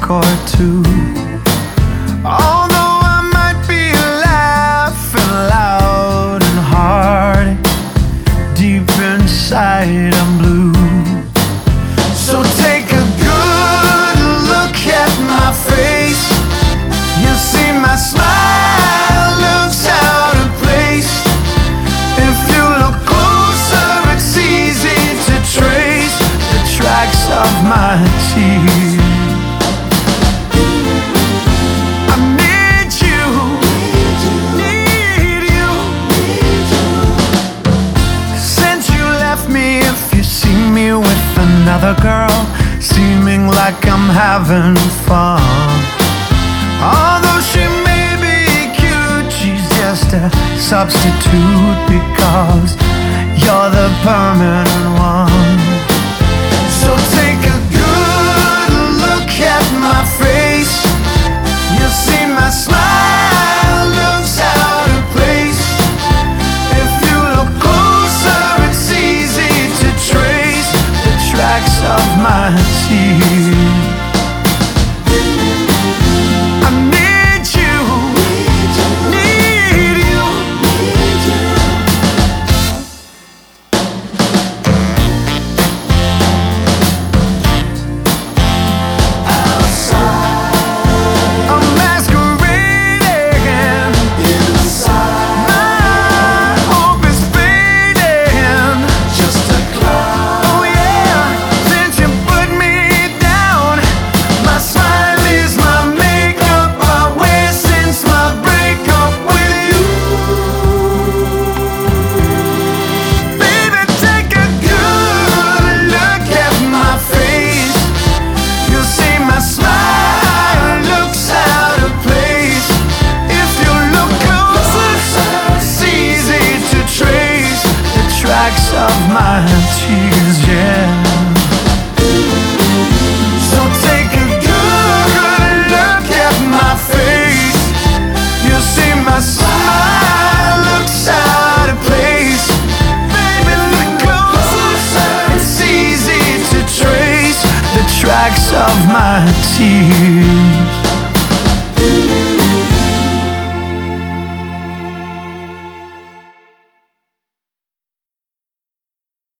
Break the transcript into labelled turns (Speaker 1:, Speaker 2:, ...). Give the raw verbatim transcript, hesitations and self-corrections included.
Speaker 1: or two. Although I might be laughing loud and hard, deep inside I'm blue. So take a good look at my face. You see my smile looks out of place. If you look closer, it's easy to trace the tracks of my tears. I need you, need you. Since you left me, if you see me with another girl, seeming like I'm having fun, although she may be cute, she's just a substitute, because you're the permanent one. So take a good look at my face. You see my smile looks out of place. If you look closer, it's easy to trace the tracks of my tears. I need you, need you. I'm masquerading inside. My hope is fading, just a cloud. Oh yeah, since you put me down, my smile is my makeup I wear since my breakup with you. Baby, take a good look at my face. You'll see my smile looks out of place. If you look closer, it's easy to trace the tracks of my tears, yeah. So take a good look at my face. You'll see my smile looks out of place. Baby, look closer, it's easy to trace the tracks of my tears.